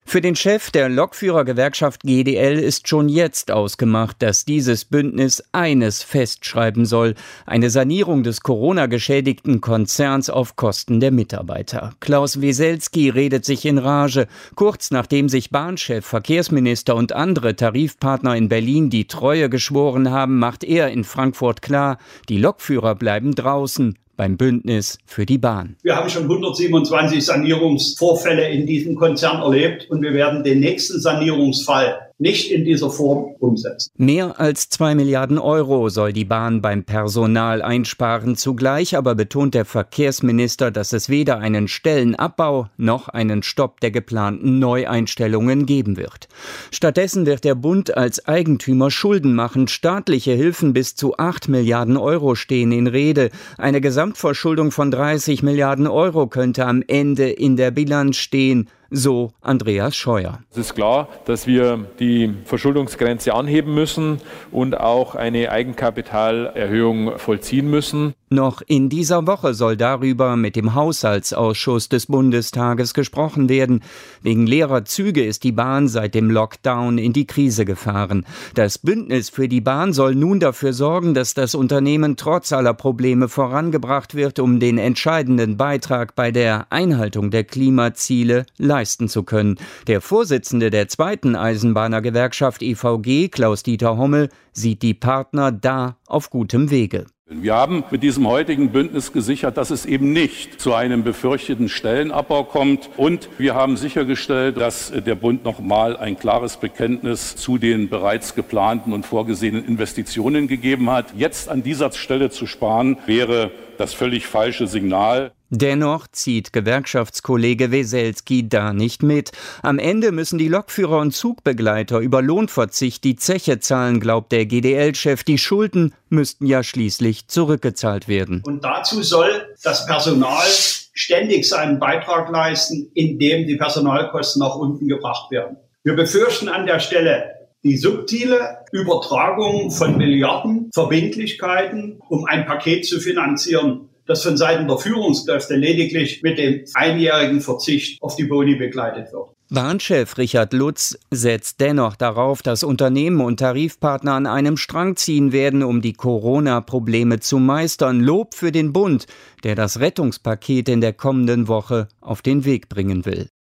Für den Chef der Lokführergewerkschaft GDL ist schon jetzt ausgemacht, dass dieses Bündnis eines festschreiben soll: eine Sanierung des Corona-geschädigten Konzerns auf Kosten der Mitarbeiter. Klaus Weselski redet sich in Rage. Kurz nachdem sich Bahnchef, Verkehrsminister und andere Tarifpartner in Berlin die Treue geschworen haben, macht er in Frankfurt klar, die Lokführer bleiben draußen beim Bündnis für die Bahn. Wir haben schon 127 Sanierungsvorfälle in diesem Konzern erlebt und wir werden den nächsten Sanierungsfall nicht in dieser Form umsetzen. Mehr als 2 Milliarden Euro soll die Bahn beim Personal einsparen. Zugleich aber betont der Verkehrsminister, dass es weder einen Stellenabbau noch einen Stopp der geplanten Neueinstellungen geben wird. Stattdessen wird der Bund als Eigentümer Schulden machen. Staatliche Hilfen bis zu 8 Milliarden Euro stehen in Rede. Eine Gesamtverschuldung von 30 Milliarden Euro könnte am Ende in der Bilanz stehen. So Andreas Scheuer. Es ist klar, dass wir die Verschuldungsgrenze anheben müssen und auch eine Eigenkapitalerhöhung vollziehen müssen. Noch in dieser Woche soll darüber mit dem Haushaltsausschuss des Bundestages gesprochen werden. Wegen leerer Züge ist die Bahn seit dem Lockdown in die Krise gefahren. Das Bündnis für die Bahn soll nun dafür sorgen, dass das Unternehmen trotz aller Probleme vorangebracht wird, um den entscheidenden Beitrag bei der Einhaltung der Klimaziele leisten zu können. Der Vorsitzende der zweiten Eisenbahnergewerkschaft EVG, Klaus-Dieter Hommel, sieht die Partner da auf gutem Wege. Wir haben mit diesem heutigen Bündnis gesichert, dass es eben nicht zu einem befürchteten Stellenabbau kommt. Und wir haben sichergestellt, dass der Bund nochmal ein klares Bekenntnis zu den bereits geplanten und vorgesehenen Investitionen gegeben hat. Jetzt an dieser Stelle zu sparen, wäre das völlig falsche Signal. Dennoch zieht Gewerkschaftskollege Weselski da nicht mit. Am Ende müssen die Lokführer und Zugbegleiter über Lohnverzicht die Zeche zahlen, glaubt der GDL-Chef. Die Schulden müssten ja schließlich zurückgezahlt werden. Und dazu soll das Personal ständig seinen Beitrag leisten, indem die Personalkosten nach unten gebracht werden. Wir befürchten an der Stelle die subtile Übertragung von Milliarden Verbindlichkeiten, um ein Paket zu finanzieren, das von Seiten der Führungskräfte lediglich mit dem einjährigen Verzicht auf die Boni begleitet wird. Bahnchef Richard Lutz setzt dennoch darauf, dass Unternehmen und Tarifpartner an einem Strang ziehen werden, um die Corona-Probleme zu meistern. Lob für den Bund, der das Rettungspaket in der kommenden Woche auf den Weg bringen will.